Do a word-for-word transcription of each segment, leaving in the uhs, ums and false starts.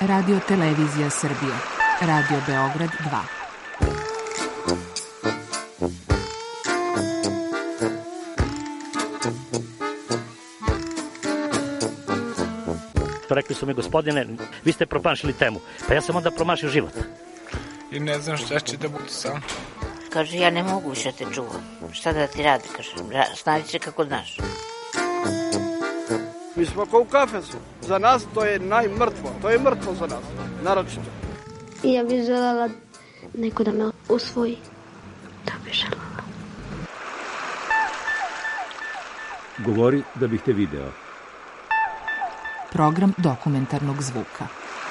Radio Televizija Srbije, Radio Beograd dva. Rekli su mi, gospodine, vi ste promašili temu. Pa ja sam onda promašio život. I ne znam šta će da budu sam. Kaže, ja ne mogu više te čuvam. Šta da ti radi, kaže, snađi se kako znaš. Mi smo kao u kafesu. Za nas to je najmrtvo. To je mrtvo za nas, naročito. I ja bih željela neko da me usvoji. Da bih željela. Govori da bih te video. Program dokumentarnog zvuka.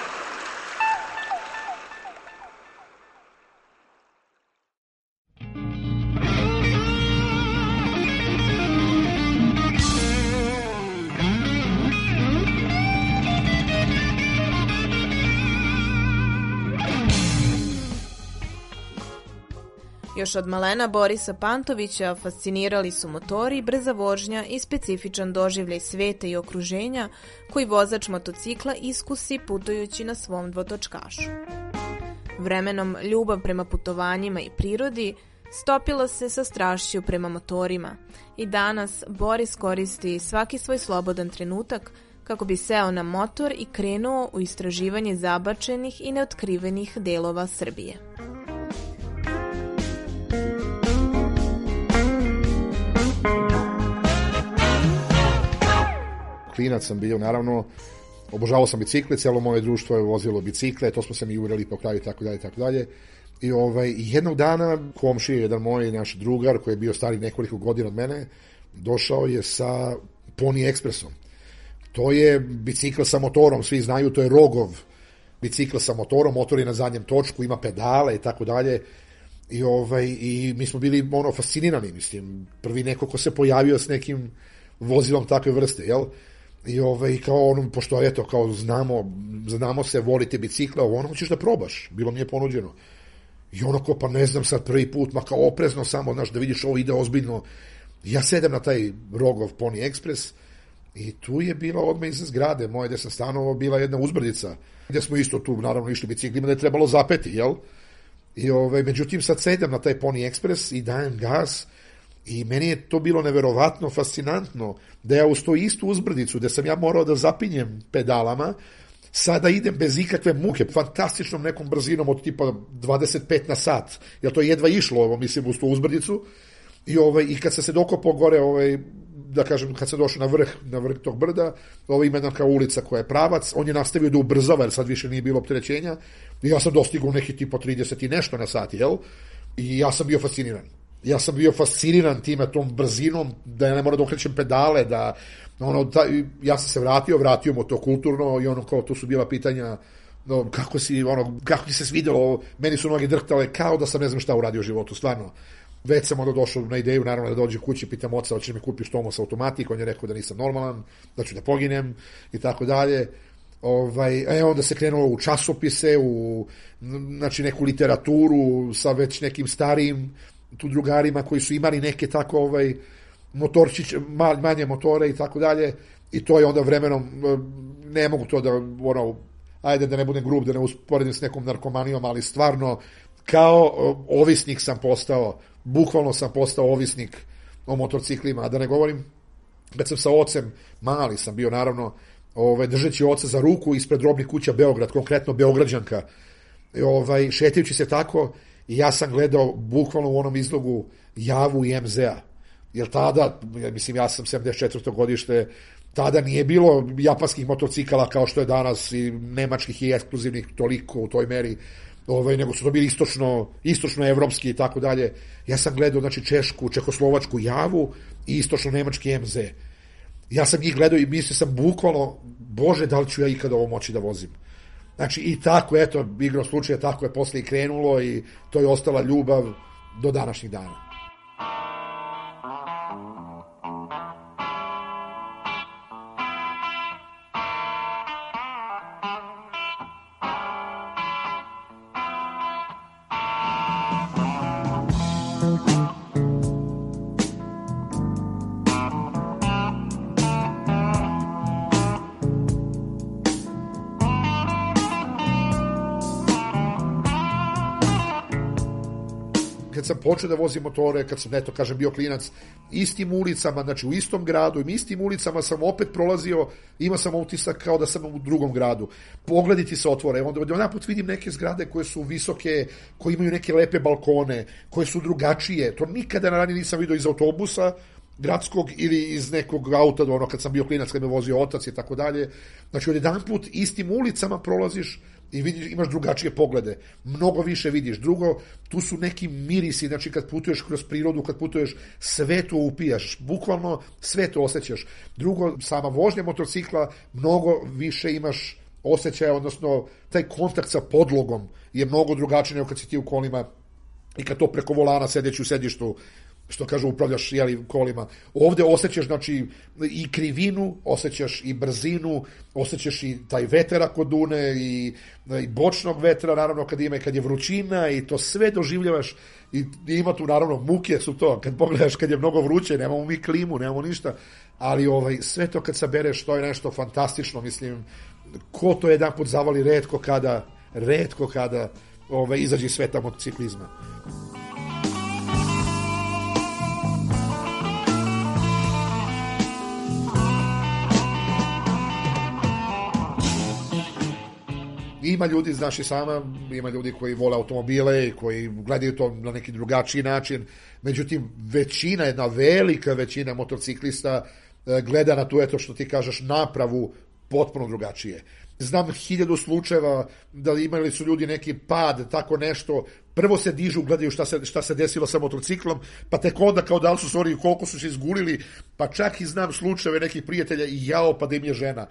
Još od malena Borisa Pantovića fascinirali su motori, brza vožnja i specifičan doživljaj sveta i okruženja koji vozač motocikla iskusi putujući na svom dvotočkašu. Vremenom ljubav prema putovanjima i prirodi stopila se sa strašću prema motorima i danas Boris koristi svaki svoj slobodan trenutak kako bi seo na motor i krenuo u istraživanje zabačenih i neotkrivenih delova Srbije. Klinac sam bio, naravno, obožavao sam bicikle, celo moje društvo je vozilo bicikle, to smo se mi jurili po kraju i tako dalje, tako dalje. I ovaj, jednog dana komšija, jedan moj naš drugar koji je bio stari nekoliko godina od mene, došao je sa Pony Expressom. To je bicikl sa motorom, svi znaju, to je Rogov bicikl sa motorom, motor je na zadnjem točku, ima pedale i tako dalje. I, ovaj, i mi smo bili ono, fascinirani, mislim, prvi neko ko se pojavio s nekim vozilom takve vrste, jel? I ovaj, kao ono, pošto eto, kao znamo, znamo se, volite bicikla, ono, hoćeš da probaš, bilo mi je ponuđeno. I ono ko, pa ne znam sad prvi put, ma kao oprezno samo, znaš, da vidiš ovo ide ozbiljno. Ja sedem na taj Rogov Pony Express i tu je bila odmah iza zgrade moje, gde sam stanovao, bila jedna uzbrdica, gde smo isto tu, naravno, išli biciklima, da je trebalo zapeti, jel? I ovaj, međutim, sad sedem na taj Pony Express i dajem gas. I meni je to bilo neverovatno fascinantno da ja uz to istu uzbrdicu gde sam ja morao da zapinjem pedalama, sada idem bez ikakve muke, fantastičnom nekom brzinom od tipa dvadeset pet na sat, jer to je jedva išlo, ovo, mislim, uz tu uzbrdicu. I, ovaj, i kad sam se dokopao gore, ovaj, da kažem, kad sam došao na vrh, na vrh tog brda, ovo ima jedna kao ulica koja je pravac, on je nastavio da ubrzava, jer sad više nije bilo opterećenja, i ja sam dostigao neki tipo trideset i nešto na sat, jel? I ja sam bio fasciniran. Ja sam bio fasciniran time, tom brzinom, da ja ne moram da okrećem pedale, da, ono, da, ja sam se vratio, vratio mu to kulturno i ono, kao, tu su bila pitanja, no, kako si, ono, kako ti se svidjelo, meni su noge drhtale, kao da sam ne znam šta uradio u životu, stvarno. Već sam onda došao na ideju, naravno, da dođem kući, pitam oca, hoće mi kupiš Tomos automatik, on je rekao da nisam normalan, da ću da poginem i tako dalje. Ovaj, e, onda se krenulo u časopise, u, znači, neku literaturu sa već nekim starijim tu drugarima koji su imali neke tako ovaj motorčić, manje motore i tako dalje, i to je onda vremenom, ne mogu to da, ono, ajde da ne budem grub, da ne usporedim s nekom narkomanijom, ali stvarno kao ovisnik sam postao, bukvalno sam postao ovisnik o motorciklima, a da ne govorim, kad sam sa ocem, mali sam bio naravno, ovaj, držeći oca za ruku ispred robnih kuća Beograd, konkretno Beograđanka, ovaj, šetajući se tako, i ja sam gledao bukvalno u onom izlogu Javu i em zea. Jer tada, mislim, ja sam sedamdeset četvrto godište, tada nije bilo japanskih motocikala kao što je danas i nemačkih i ekskluzivnih toliko u toj meri, ovaj, nego su to bili istočno, istočno evropski i tako dalje. Ja sam gledao, znači, češku, čehoslovačku Javu i istočno nemački em ze. Ja sam njih gledao i mislio sam bukvalno, bože, da li ću ja ikada ovo moći da vozim. Znači, i tako, eto, igrom slučaja, tako je posle i krenulo i to je ostala ljubav do današnjih dana. kad sam počeo da vozim motore, kad sam, eto, kažem, bio klinac, istim ulicama, znači u istom gradu, i istim ulicama sam opet prolazio, ima sam utisak kao da sam u drugom gradu. Pogledi ti se otvore, onda jedan put vidim neke zgrade koje su visoke, koje imaju neke lepe balkone, koje su drugačije. To nikada na ranije nisam vidio iz autobusa gradskog ili iz nekog auta, ono kad sam bio klinac, kad me vozio otac i tako dalje. Znači, od jedan put istim ulicama prolaziš i vidiš, imaš drugačije poglede, mnogo više vidiš. Drugo, tu su neki mirisi, znači kad putuješ kroz prirodu, kad putuješ, sve to upijaš, bukvalno sve to osjećaš. Drugo, sama vožnja motorcikla, mnogo više imaš osjećaja, odnosno taj kontakt sa podlogom je mnogo drugačiji nego kad si ti u kolima i kad to preko volana sedeći u sedištu, što kažu, upravljaš, jeli, kolima. Ovde osjećaš, znači, i krivinu, osjećaš i brzinu, osjećaš i taj veter ako dune, i, i bočnog vetra, naravno, kad ima i kad je vrućina, i to sve doživljavaš, i, i ima tu, naravno, muke su to, kad pogledaš kad je mnogo vruće, nemamo mi klimu, nemamo ništa, ali ovaj, sve to kad sabereš, to je nešto fantastično, mislim, ko to jedan put zavali, retko kada, retko kada ovaj, izađe iz sveta motociklizma. Ima ljudi, znaš i sama, ima ljudi koji vole automobile i koji gledaju to na neki drugačiji način, međutim, većina, jedna velika većina motociklista gleda na tu, eto što ti kažeš, napravu potpuno drugačije. Znam hiljadu slučajeva da imali su ljudi neki pad, tako nešto, prvo se dižu, gledaju šta se, šta se desilo sa motociklom, pa tek onda kao da li su stvari, koliko su se izgulili, pa čak i znam slučajeve nekih prijatelja i jao, pa da im je žena.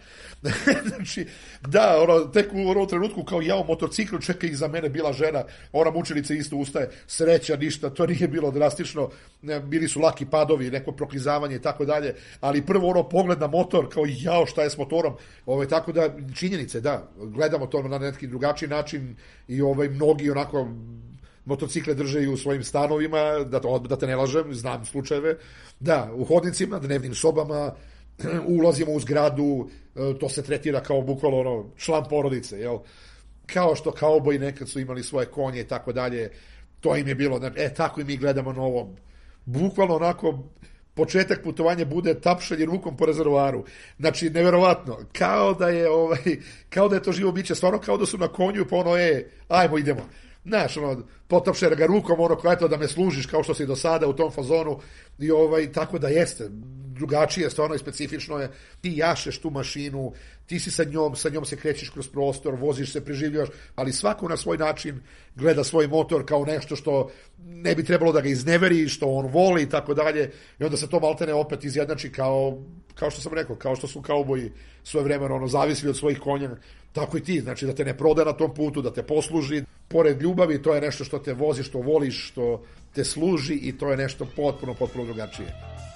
Znači, da, ono, tek u onom trenutku kao jao, motocikl, čeka ih za mene bila žena, ona mučenica isto ustaje, sreća, ništa, to nije bilo drastično, bili su laki padovi, neko proklizavanje i tako dalje, ali prvo ono pogled na motor, kao jao, šta je s motorom, ovaj, tako da, činjenice, da, gledamo to na neki drugačiji način i ovaj, mnogi onako motocikle drže i u svojim stanovima, da, to, da te ne lažem, znam slučajeve, da, u hodnicima, dnevnim sobama, ulazimo u zgradu, to se tretira kao bukvalno ono, član porodice, jel? Kao što kauboji nekad su imali svoje konje i tako dalje, to im je bilo, e, tako i mi gledamo na ovom, bukvalno onako, početak putovanja bude tapšanje rukom po rezervoaru. Znači, neverovatno, kao da je, ovaj, kao da je to živo biće, stvarno kao da su na konju, pa ono, e, ajmo, idemo. Znaš, ono, potapše ga rukom, ono, kao eto da me služiš kao što si do sada u tom fazonu, i ovaj, tako da jeste, drugačije, stvarno i specifično je, ti jašeš tu mašinu, ti si sa njom, sa njom se krećeš kroz prostor, voziš se, preživljaš, ali svako na svoj način gleda svoj motor kao nešto što ne bi trebalo da ga izneveri, što on voli i tako dalje, i onda se to maltene opet izjednači kao, kao što sam rekao, kao što su kauboji svoje vremena, ono, zavisili od svojih konja, tako i ti, znači da te ne proda na tom putu, da te posluži, pored ljubavi, to je nešto što te vozi, što voliš, što te služi, i to je nešto potpuno, potpuno drugačije.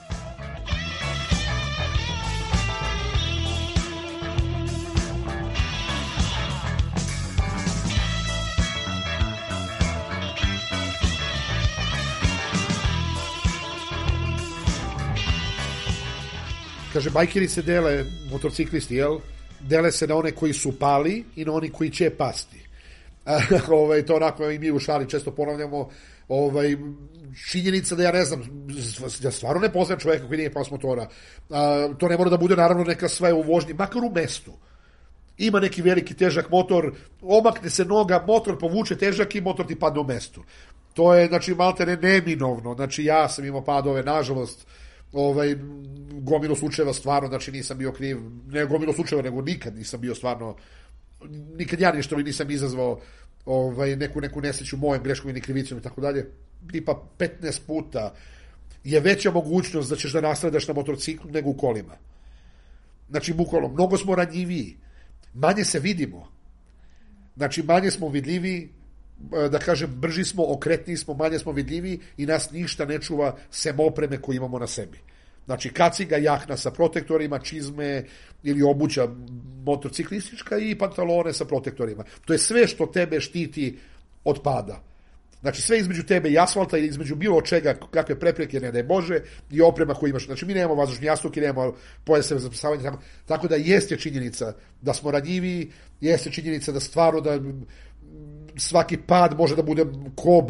Kaže, bajkeri se dele, motociklisti, jel? Dele se na one koji su pali i na oni koji će pasti. ovaj, to onako i mi u šali često ponavljamo. Ovaj, činjenica da ja ne znam, ja stvarno ne poznam čovjeka koji nije pao s motora. A, to ne mora da bude naravno neka sve u vožnji, makar u mestu. Ima neki veliki težak motor, omakne se noga, motor povuče težak i motor ti padne u mestu. To je, znači, malte ne neminovno. Znači, ja sam imao padove, nažalost, ovaj, gomilo slučajeva stvarno, znači nisam bio kriv, ne gomilo slučajeva, nego nikad nisam bio stvarno, nikad ja ništa nisam izazvao ovaj, neku, neku nesreću mojom greškom ili krivicom i tako dalje. Tipa petnaest puta je veća mogućnost da ćeš da nastradaš na motorciklu nego u kolima. Znači, bukvalno, mnogo smo ranjiviji, manje se vidimo, znači manje smo vidljivi, da kažem, brži smo, okretniji smo, manje smo vidljivi i nas ništa ne čuva sem opreme koju imamo na sebi. Znači, kaciga, jakna sa protektorima, čizme ili obuća motociklistička i pantalone sa protektorima. To je sve što tebe štiti od pada. Znači, sve između tebe i asfalta ili između bilo čega, kakve prepreke, ne daj Bože, i oprema koju imaš. Znači, mi nemamo vazdušni jastuk i nemamo pojaseve za spasavanje. Tako, tako da jeste činjenica da smo ranjiviji, jeste činjenica da stvarno da svaki pad može da bude koban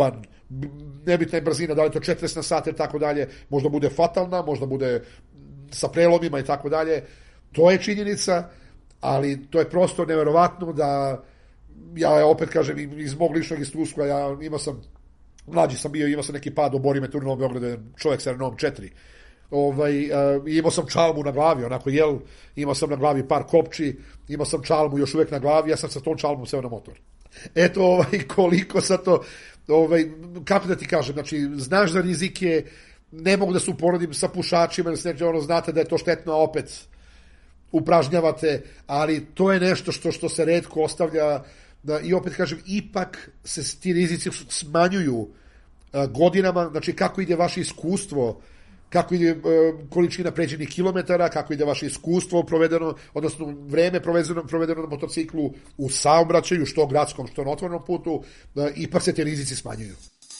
nebitna je brzina, da li je to četrdeset na sat i tako dalje, možda bude fatalna, možda bude sa prelomima i tako dalje. To je činjenica, ali to je prosto neverovatno da, ja opet kažem, iz mog ličnog iskustva, ja imao sam, mlađi sam bio, imao sam neki pad, obori me tu u Novom Beogradu, čovjek sa Renault četiri. Ovaj, uh, imao sam čalmu na glavi, onako, jel, imao sam na glavi par kopči, imao sam čalmu još uvek na glavi, ja sam sa tom čalmom seo na motor. Eto, ovaj, koliko sa to, ovaj, kako da ti kažem, znači, znaš da rizik je, ne mogu da se uporedim sa pušačima, ili se ono, znate da je to štetno, a opet upražnjavate, ali to je nešto što, što se retko ostavlja, da, i opet kažem, ipak se ti rizici smanjuju uh, godinama, znači kako ide vaše iskustvo, kako ide uh, količina pređenih kilometara, kako ide vaše iskustvo provedeno, odnosno vreme provedeno, provedeno na motociklu u saobraćaju, što gradskom, što na otvorenom putu, uh, ipak se te rizici smanjuju.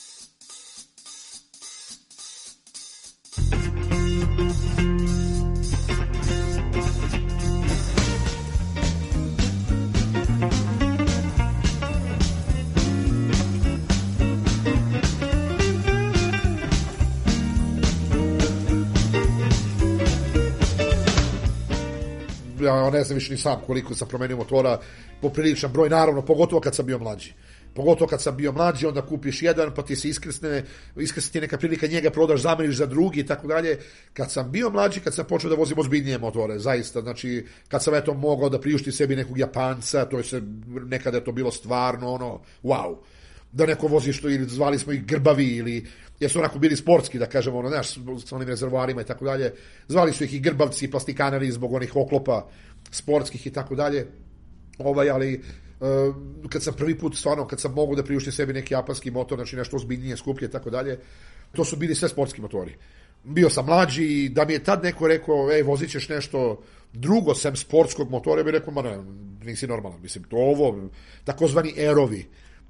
Ja ne znam više ni sam koliko sam promenio motora, popriličan broj, naravno, pogotovo kad sam bio mlađi. Pogotovo kad sam bio mlađi, onda kupiš jedan, pa ti se iskrsne, iskrsne ti neka prilika, njega prodaš, zameniš za drugi i tako dalje. Kad sam bio mlađi, kad sam počeo da vozim ozbiljnije motore, zaista, znači, kad sam eto mogao da priušti sebi nekog Japanca, to je se, nekada je to bilo stvarno, ono, wow. Da neko vozi što, ili zvali smo ih grbavi, ili jesu onako bili sportski, da kažemo, ono, znaš, s onim rezervoarima i tako dalje. Zvali su ih i grbavci, plastikanari zbog onih oklopa sportskih i tako dalje. Ovaj, ali uh, kad sam prvi put, stvarno, kad sam mogu da priuštim sebi neki japanski motor, znači nešto ozbiljnije, skuplje i tako dalje, to su bili sve sportski motori. Bio sam mlađi i da mi je tad neko rekao, ej, vozit ćeš nešto drugo sem sportskog motora, bi rekao, ma ne, nisi normalan, mislim, to ovo, takozvani erovi.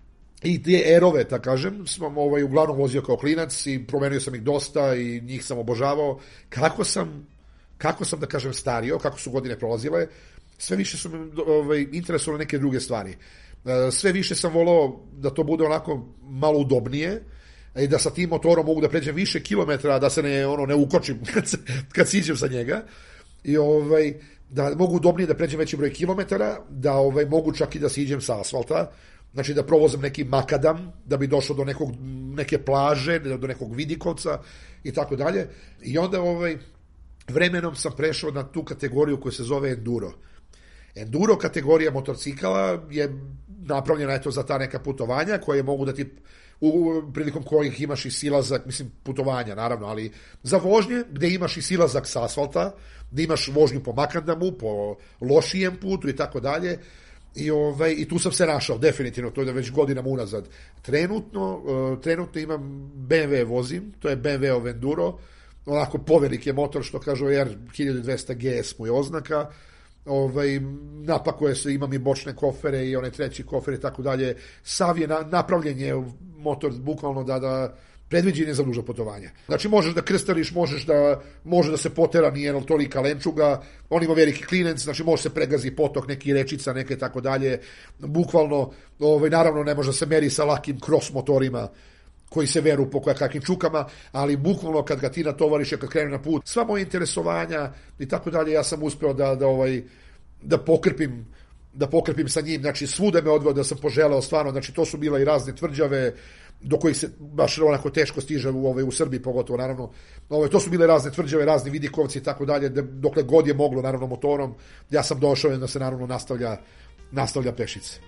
I te erove, da kažem, sam ovaj, uglavnom vozio kao klinac i promenio sam ih dosta i njih sam obožavao. Kako sam, kako sam da kažem, stario, kako su godine prolazile, sve više su me ovaj, interesovale neke druge stvari. Sve više sam volao da to bude onako malo udobnije i da sa tim motorom mogu da pređem više kilometra, da se ne, ono, ne ukočim kad, se, kad siđem sa njega. I ovaj, da mogu udobnije da pređem veći broj kilometara, da ovaj, mogu čak i da siđem sa asfalta, znači da provozim neki makadam, da bi došao do nekog, neke plaže, do nekog vidikovca i tako dalje. I onda ovaj, vremenom sam prešao na tu kategoriju koja se zove enduro. Enduro kategorija motocikala je napravljena eto za ta neka putovanja koje mogu da ti, u, prilikom kojih imaš i silazak, mislim putovanja naravno, ali za vožnje gde imaš i silazak sa asfalta, gde imaš vožnju po makadamu, po lošijem putu i tako dalje. I, ovaj, I tu sam se našao, definitivno, to je da već godinama unazad. Trenutno, uh, trenutno imam B M W vozim, to je B M W Enduro, onako povelik je motor, što kažu R hiljadu dvesta G S mu je oznaka, ovaj, napakuje se, imam i bočne kofere i one treći kofere i tako dalje. Sav je na, napravljen je motor bukvalno da, da predviđen je za duža putovanja. Znači možeš da krstariš, možeš da, može da se potera, nije tolika lenčuga, on ima veliki klinec, znači može se pregazi potok, neki rečica, neke tako dalje. Bukvalno, ovaj, naravno ne može da se meri sa lakim cross motorima koji se veru po kakvim čukama, ali bukvalno kad ga ti natovariš, kad krene na put, sva moja interesovanja i tako dalje, ja sam uspeo da, da, ovaj, da pokrpim da pokrpim sa njim, znači svuda me odveo da sam poželeo stvarno, znači to su bila i razne tvrđave do kojih se baš onako teško stiže u, ovaj, u Srbiji pogotovo, naravno, ovaj, to su bile razne tvrđave, razni vidikovci i tako dalje, dokle god je moglo, naravno motorom, ja sam došao da se naravno nastavlja, nastavlja pešice.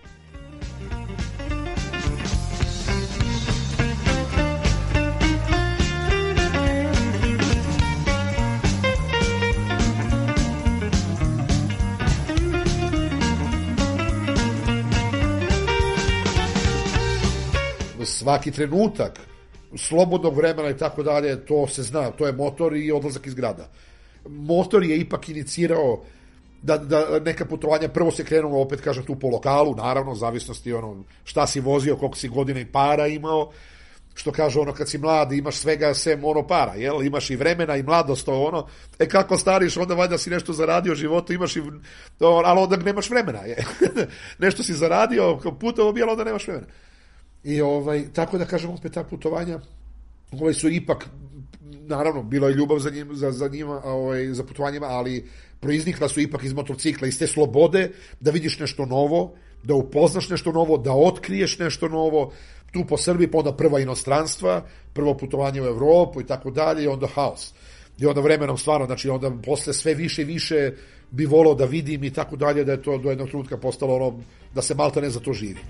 Svaki trenutak slobodnog vremena i tako dalje, to se zna, to je motor i odlazak iz grada. Motor je ipak inicirao da, da neka putovanja, prvo se krenulo, opet kažem, tu po lokalu, naravno, zavisnosti ono, šta si vozio, koliko si godina i para imao, što kaže ono, kad si mlad imaš svega sem ono para, jel? Imaš i vremena i mladost, to ono, e kako stariš, onda valjda si nešto zaradio u životu, imaš i, ali onda nemaš vremena, je. Nešto si zaradio, putovo bijelo, onda nemaš vremena. I ovaj, tako da kažem, opet ta putovanja, ovaj su ipak, naravno, bilo je ljubav za, njim, za, za njima, ovaj, za putovanjima, ali proiznikla su ipak iz motocikla, iz te slobode, da vidiš nešto novo, da upoznaš nešto novo, da otkriješ nešto novo, tu po Srbiji, pa onda prva inostranstva, prvo putovanje u Evropu i tako dalje, i onda haos. I onda vremenom stvarno, znači onda posle sve više i više bi volao da vidim i tako dalje, da je to do jednog trenutka postalo ono, da se malta ne za to živi.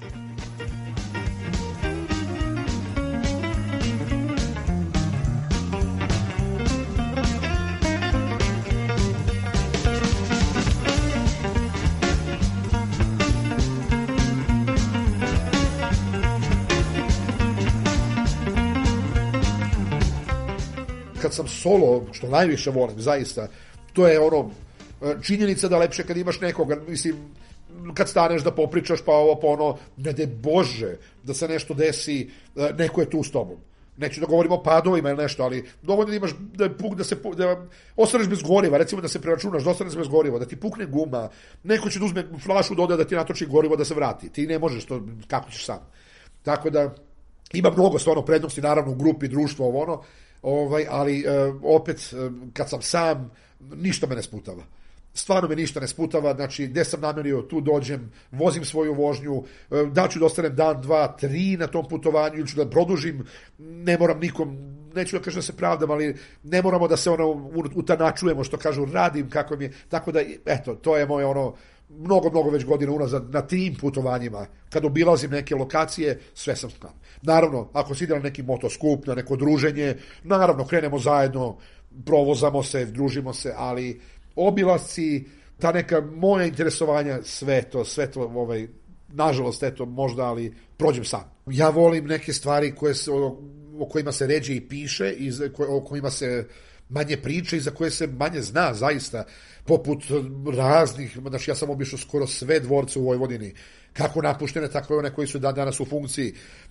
Kad sam solo, što najviše volim, zaista, to je ono, činjenica da lepše kad imaš nekoga, mislim, kad staneš da popričaš, pa ovo, pa ono, ne de Bože, da se nešto desi, neko je tu s tobom. Neću da govorim o padovima ili nešto, ali dovoljno da imaš, da, puk, da se, da ostaneš bez goriva, recimo da se preračunaš, da ostaneš bez goriva, da ti pukne guma, neko će da uzme flašu, doda da ti natoči gorivo da se vrati. Ti ne možeš to, kako ćeš sam. Tako da, ima mnogo stvarno prednosti, naravno, u grupi, društvo, ovo ono, Ovaj, ali e, opet e, kad sam sam ništa me ne sputava, stvarno me ništa ne sputava, znači gde sam namerio tu dođem, vozim svoju vožnju, e, da ću da ostanem dan, dva, tri na tom putovanju ili ću da produžim, ne moram nikom, neću da kažem da se pravdam, ali ne moramo da se ono utanačujemo, što kažu, radim kako mi je, tako da eto, to je moje ono mnogo, mnogo već godina unazad na tim putovanjima, kad obilazim neke lokacije, sve sam sam. Naravno, ako si ide na neki motoskup, na neko druženje, naravno, krenemo zajedno, provozamo se, družimo se, ali obilasci, ta neka moja interesovanja, sve to, sve to, ovaj, nažalost, eto, možda, ali prođem sam. Ja volim neke stvari koje se, o, o kojima se ređe i piše, i o kojima se manje priče i za koje se manje zna, zaista, poput raznih, znači ja sam obišao skoro sve dvorce u Vojvodini, kako napuštene, tako i one koji su dan danas u funkciji.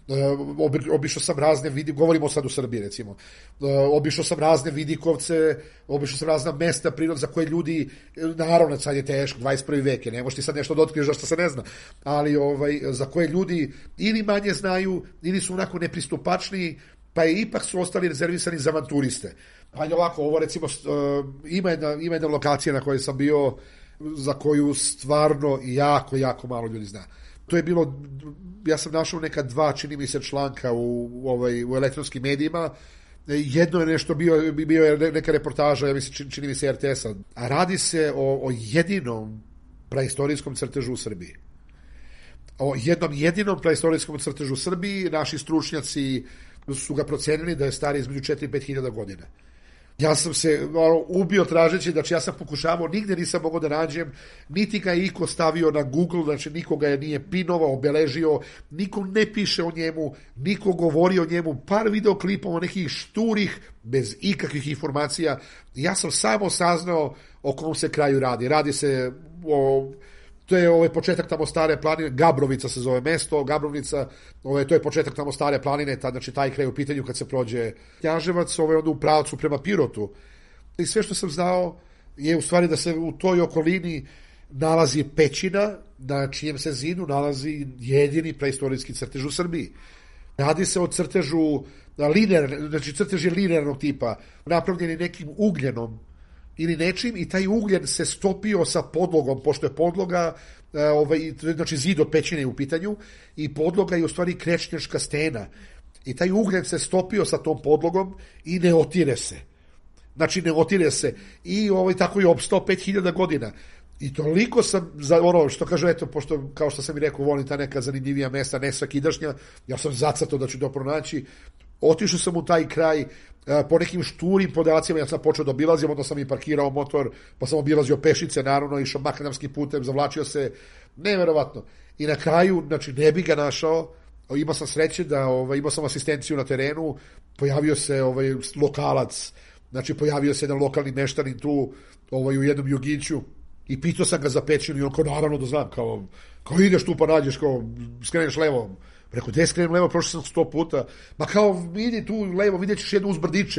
Obišao sam razne vidi, govorimo sad u Srbiji recimo, obišao sam razne vidikovce, obišao sam razna mesta prirod za koje ljudi, naravno sad je teško, dvadeset prvi vek je, ne možeš ti sad nešto da otkriješ zašto se ne zna, ali ovaj, za koje ljudi ili manje znaju, ili su onako nepristupačniji, pa je ipak su ostali rezervisani za avanturiste. Pa je ovako, ovo recimo, ima jedna, ima jedna lokacija na kojoj sam bio, za koju stvarno jako, jako malo ljudi zna. To je bilo, ja sam našao neka dva, čini mi se, članka u, u, ovaj, u elektronskim medijima. Jedno je nešto bio, bio je neka reportaža, ja mislim, čini mi se R T S-a. A radi se o, o jedinom praistorijskom crtežu u Srbiji. O jednom jedinom praistorijskom crtežu u Srbiji. Naši stručnjaci su ga procenili da je stari između četiri do pet hiljada godina. Ja sam se ono, ubio tražeći, znači ja sam pokušavao, nigde nisam mogao da nađem, niti ga je iko stavio na Google, znači nikoga je nije pinovao, obeležio, niko ne piše o njemu, niko govori o njemu, par videoklipova nekih šturih, bez ikakvih informacija. Ja sam samo saznao o kom se kraju radi. Radi se o... To je ovaj početak tamo Stare planine, Gabrovica se zove mesto, Gabrovnica, ovaj, to je početak tamo Stare planine, ta, znači taj kraj u pitanju kad se prođe Knjaževac, ovaj, onda u pravcu prema Pirotu. I sve što sam znao je u stvari da se u toj okolini nalazi pećina, na čijem se zidu nalazi jedini preistorijski crtež u Srbiji. Radi se o crtežu, linear, znači crtež je linearnog tipa, napravljen je nekim ugljenom, ili nečim, i taj ugljen se stopio sa podlogom, pošto je podloga, ovaj, znači zid od pećine u pitanju, i podloga je u stvari krečnjačka stena. I taj ugljen se stopio sa tom podlogom i ne otire se. Znači ne otire se. I ovaj, tako je opstao pet hiljada godina. I toliko sam, za ono što kažu, eto, pošto, kao što sam i rekao, volim ta neka zanimljivija mesta, ne svakidašnja, ja sam zacrtao da ću to pronaći. Otišao sam u taj kraj, po nekim šturim podacima, ja sam počeo da obilazim, onda sam i parkirao motor, pa sam obilazio pešice, naravno, išao makadamskim putem, zavlačio se, neverovatno. I na kraju, znači, ne bi ga našao, imao sam sreće da, ovaj, imao sam asistenciju na terenu, pojavio se ovaj, lokalac, znači, pojavio se jedan lokalni meštanin tu, ovaj, u jednom jugiću, i pitao sam ga za pećinu, i on kao, naravno da znam, kao, kao ideš tu pa nađeš, kao, skreneš levom. Rekao, gde skrenem levo, prošao sam sto puta. Ma kao, vidi tu levo, vidjet ćeš jedno uzbrdiće.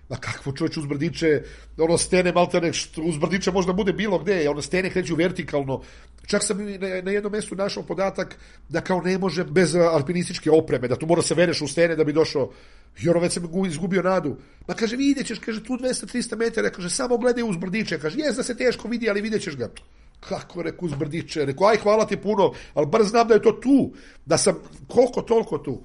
Ma kakvo čovječ uz brdiće, ono stene maltene, uz brdiće možda bude bilo gde, ono stene kreću vertikalno. Čak sam na, na jednom mjestu našao podatak da kao ne može bez alpinističke opreme, da tu mora se vereš u stene da bi došao. I ono već sam izgubio nadu. Ma kaže, vidjet ćeš, kaže, tu dvesta do trista metara, kaže, samo gledaj uz brdiće, kaže, jes da se teško vidi, ali vidjet ćeš ga. Kako, reku, uz brdiće, reku, aj, hvala ti puno, ali bar znam da je to tu, da sam koliko toliko tu.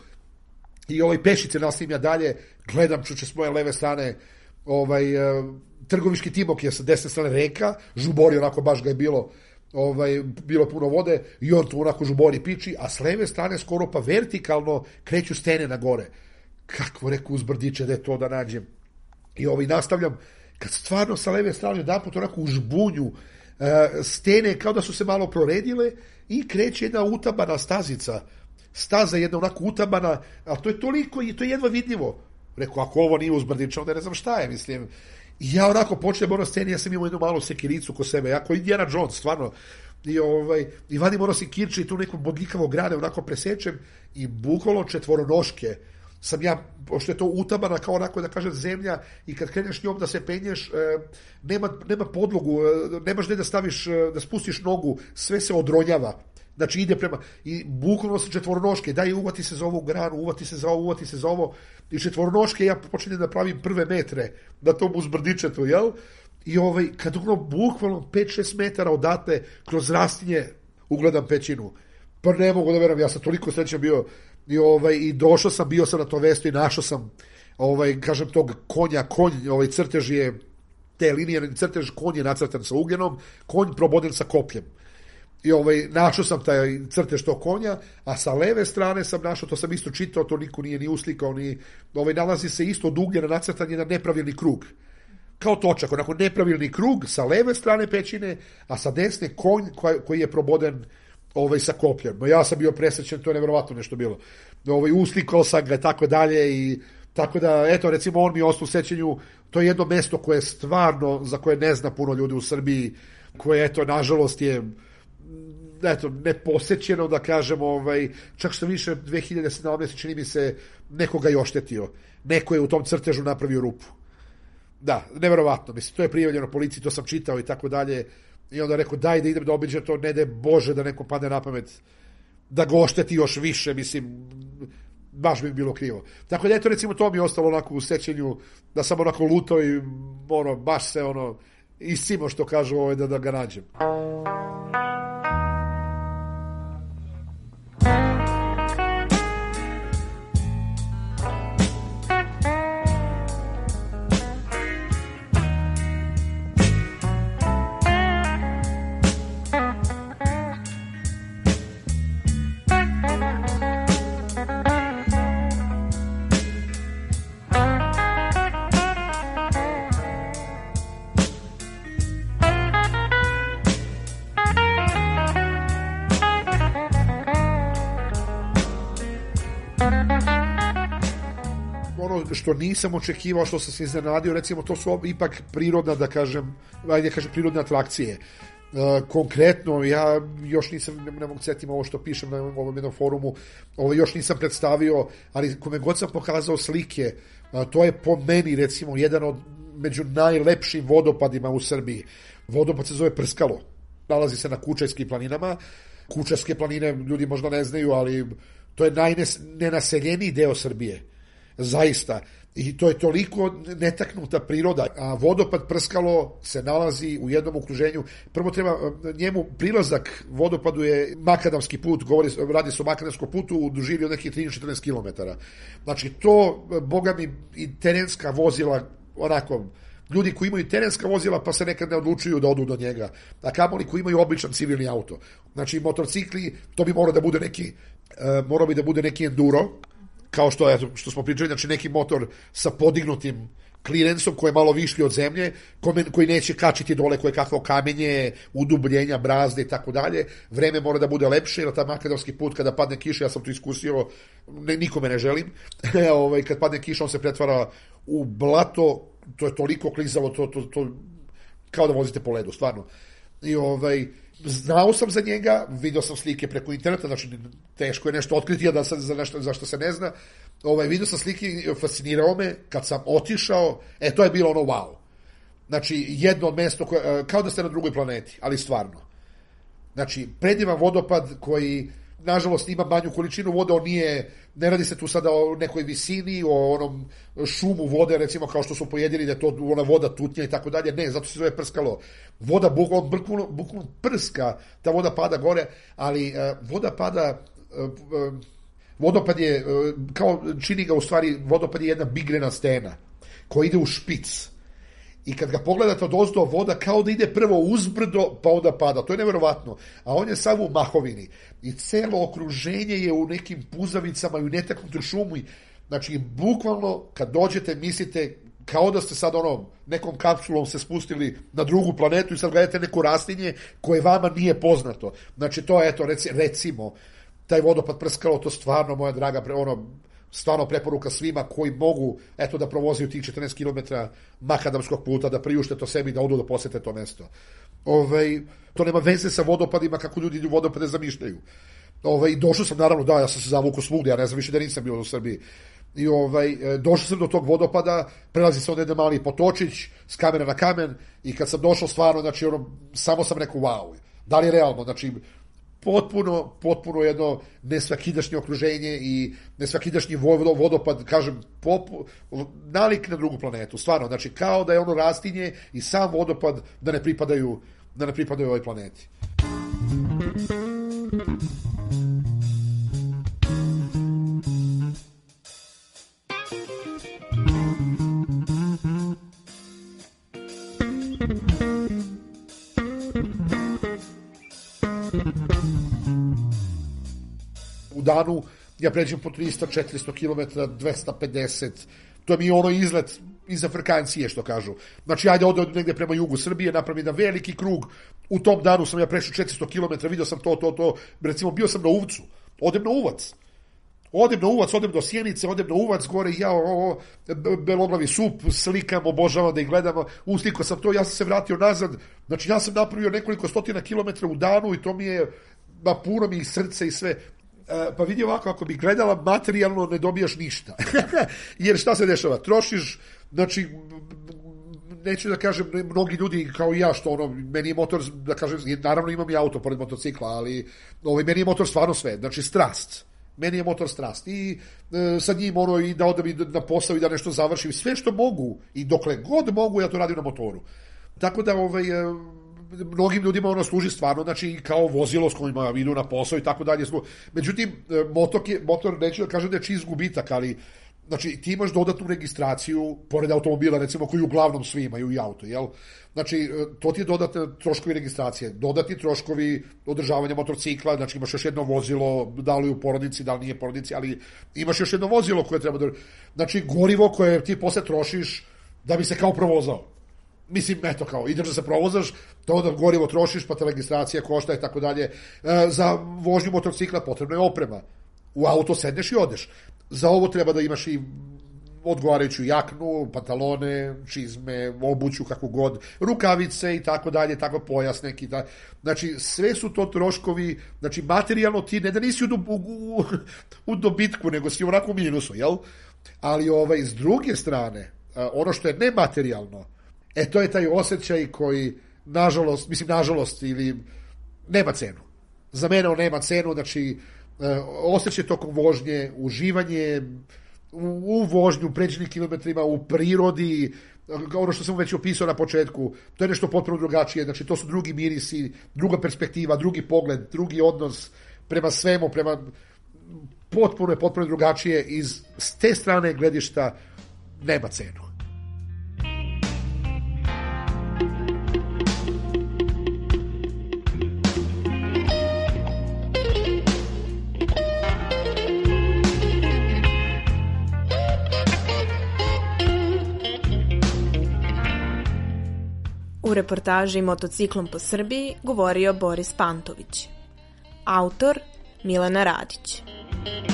I ovaj pešice nastavim ja dalje, gledam čuče s moje leve strane ovaj, uh, trgoviški timok je sa desne strane reka, žubori onako baš ga je bilo, ovaj, bilo puno vode i on tu onako žubori piči, a s leve strane skoro pa vertikalno kreću stene na gore. Kakvo reku uz brdiće da je to da nađem. I ovaj, nastavljam, kad stvarno sa leve strane jedan put onako u žbunju uh, stene kao da su se malo proredile i kreće jedna utabana stazica, staza jedna onako utabana, ali to je toliko i to je jedva vidljivo. Rekao, ako ovo nije uz brdića, onda ne znam šta je, mislim. I ja onako počnem ono sceni, ja sam imao jednu malu sekiricu ko sebe, ja ko Indiana Jones, stvarno. I, ovaj, i vadim ono sekirče i tu nekom bodljikavo grane onako presečem i bukvalno četvoronoške sam ja, pošto je to utabana kao onako da kažem zemlja i kad kreneš njom da se penješ, e, nema, nema podlogu, e, nemaš gde da staviš, e, da spustiš nogu, sve se odronjava. Znači ide prema, i bukvalno se četvoronoške, daj uvati se za ovu granu, uvati se za ovo, uvati se za ovo, i četvoronoške ja počinjem da pravim prve metre na tom uzbrdičetu, jel? I ovaj, kad ono bukvalno pet do šest metara odatle, kroz rastinje, ugledam pećinu. Pa ne mogu da veram, ja sam toliko srećan bio, i, ovaj, i došao sam, bio sam na to vestu i našao sam, ovaj, kažem, tog konja, konj, ovaj crtež je, te linije, crtež, konj je nacrtan sa ugljenom, konj proboden sa kopljem. I ovaj, našao sam taj crtež tog konja, a sa leve strane sam našao, to sam isto čitao, to niko nije ni uslikao, ni, ovaj, nalazi se isto od ugljena nacrtan jedan nepravilni krug. Kao točak, onako nepravilni krug sa leve strane pećine, a sa desne konj koji, koji je proboden ovaj, sa kopljem. No, ja sam bio presrećen, to je nevjerovatno nešto bilo. Ovaj, uslikao sam ga i tako dalje i tako da, eto, recimo, on mi je ostao u sećanju, to je jedno mesto koje je stvarno, za koje ne zna puno ljudi u Srbiji, koje, eto, nažalost je eto, neposećeno, da kažem, ovaj, čak što više dve hiljade sedamnaeste čini mi se nekoga je oštetio. Neko je u tom crtežu napravio rupu. Da, neverovatno, mislim, to je prijavljeno policiji, to sam čitao i tako dalje, i onda rekao, daj da idem da obiđem to, ne da je Bože da neko padne na pamet da ga ošteti još više, mislim, baš bi bilo krivo. Tako da, eto, recimo, to mi je ostalo onako u sećanju, da sam onako lutao i ono, baš se ono, iscimo što kažu ovaj, da, da ga nađem. Što nisam očekivao, što sam se iznenadio, recimo, to su ipak prirodna, da kažem, ajde kažem, prirodne atrakcije. E, konkretno, ja još nisam, ne, ne mogu setim ovo što pišem na ovom jednom forumu, ovo još nisam predstavio, ali kome god sam pokazao slike, a, to je po meni, recimo, jedan od među najlepšim vodopadima u Srbiji. Vodopad se zove Prskalo. Nalazi se na Kučajskim planinama. Kučajske planine, ljudi možda ne znaju, ali to je najnenaseljeniji deo Srbije. Zaista. I to je toliko netaknuta priroda. A vodopad Prskalo se nalazi u jednom okruženju. Prvo treba njemu prilazak vodopadu je makadamski put, govori, radi se o makadamskom putu u dužini od nekih trinaest do četrnaest kilometara. Znači to, boga mi, i terenska vozila, onako, ljudi koji imaju terenska vozila pa se nekad ne odlučuju da odu do njega. A kamoli koji imaju običan civilni auto. Znači motorcikli, to bi morao da bude neki, uh, morao bi da bude neki enduro, kao što, eto, što smo pričali, znači neki motor sa podignutim klirensom koji je malo višlji od zemlje, koji neće kačiti dole koje kakvo kamenje, udubljenja, brazde i tako dalje. Vreme mora da bude lepše, jer taj makadamski put kada padne kiša, ja sam to iskusio, ne, nikome ne želim, ovaj, kad padne kiša on se pretvara u blato, to je toliko klizalo, to, to, to kao da vozite po ledu, stvarno. I ovaj, znao sam za njega, vidio sam slike preko interneta, znači teško je nešto otkriti, a da se, za nešto za što se ne zna. Ovaj, vidio sam slike i fascinirao me, kad sam otišao, e, to je bilo ono wow. Znači, jedno mesto, koje, kao da ste na drugoj planeti, ali stvarno. Znači, predivan vodopad koji, nažalost, ima manju količinu vode, on nije, ne radi se tu sada o nekoj visini, o onom šumu vode, recimo, kao što su pojedili, da je to ona voda tutnja i tako dalje, ne, zato se zove prskalo. Voda bukvalno, bukvalno prska, ta voda pada gore, ali uh, voda pada, uh, uh, vodopad je, uh, kao čini ga u stvari, vodopad je jedna bigrena stena, koja ide u špic. I kad ga pogledate od ozdo, voda kao da ide prvo uzbrdo, pa onda pada. To je neverovatno. A on je sav u mahovini. I celo okruženje je u nekim puzavicama i u netaknutoj šumi. Znači, bukvalno, kad dođete, mislite kao da ste sad ono, nekom kapsulom se spustili na drugu planetu i sad gledate neko rastinje koje vama nije poznato. Znači, to je, eto, reci, recimo, taj vodopad Prskalo, to stvarno, moja draga, ono, stvarno preporuka svima koji mogu, eto, da provoziju tih četrnaest kilometara makadamskog puta, da priušte to sebi, da odu da posete to mesto. Ove, to nema veze sa vodopadima kako ljudi vodopade zamišljaju. Ove, došao sam, naravno, da, ja sam se zavukao svugdje, ja ne znam više da nisam bio u Srbiji. I ovaj, došao sam do tog vodopada, prelazi se od jedan mali potočić, s kamena na kamen, i kad sam došao stvarno, znači, ono, samo sam rekao, wow, da li je realno, znači, potpuno, potpuno jedno nesvakidašnje okruženje i nesvakidašnji vodopad, kažem, popu, nalik na drugu planetu, stvarno, znači, kao da je ono rastinje i sam vodopad da ne pripadaju, da ne pripadaju ovoj planeti. U danu ja pređem po tristo četiristo kilometara, dvesta pedeset, to mi je ono izlet iz Afrikancije, što kažu. Znači, ajde ode negde prema jugu Srbije, napravim jedan veliki krug, u tom danu sam ja prešao četiristo kilometara, vidio sam to, to, to, recimo bio sam na Uvcu, odem na Uvac, odem na Uvac, odem do Sjenice, odem na Uvac, gore, ja, o, o, beloglavi sup, slikam, obožavam da ih gledam, usliko sam to, ja sam se vratio nazad, znači ja sam napravio nekoliko stotina kilometara u danu i to mi je, ma, puno mi srce i sve. Pa vidi ovako, ako bi gledala materijalno, ne dobijaš ništa. Jer šta se dešava? Trošiš, znači, neću da kažem, mnogi ljudi kao i ja, što ono, meni je motor, da kažem, naravno imam i auto pored motocikla, ali ovaj, meni je motor stvarno sve, znači strast. Meni je motor strast i e, sa njim ono i da odem i na posao i da nešto završim, sve što mogu i dokle god mogu ja to radim na motoru. Tako da ovaj... mnogim ljudima ono služi stvarno, znači kao vozilo s kojima idu na posao i tako dalje. Međutim, motor, je, motor neću da kažem da je čist gubitak, ali znači ti imaš dodatnu registraciju pored automobila, recimo, koji uglavnom svi imaju i auto, jel? Znači, to ti je dodatne troškovi registracije, dodatni troškovi održavanja motorcikla, znači imaš još jedno vozilo, da li u porodici, da li nije porodici, ali imaš još jedno vozilo koje treba da... Znači, gorivo koje ti posle trošiš da bi se kao provozao. Mislim, eto, kao, ideš da se provozaš, to da gorivo trošiš, pa te registracija košta i tako dalje. Za vožnju motorcikla potrebna je oprema. U auto sedneš i odeš. Za ovo treba da imaš i odgovarajuću jaknu, pantalone, čizme, obuću, kako god, rukavice i tako dalje, tako pojas neki. Da. Znači, sve su to troškovi, znači, materijalno ti ne da nisi u, u, u, u dobitku, nego si onako u minusu, jel? Ali ovaj, s druge strane, ono što je nematerijalno, e, to je taj osjećaj koji, nažalost, mislim, nažalost, ili nema cenu. Za mene on nema cenu, znači, osjećaj tokom vožnje, uživanje u, u vožnju, pređenim kilometrima, u prirodi, ono što sam već opisao na početku, to je nešto potpuno drugačije, znači, to su drugi mirisi, druga perspektiva, drugi pogled, drugi odnos prema svemu, prema potpuno je potpuno drugačije, iz s te strane gledišta nema cenu. U reportaži Motociklom po Srbiji govorio Boris Pantović. Autor Milena Radić.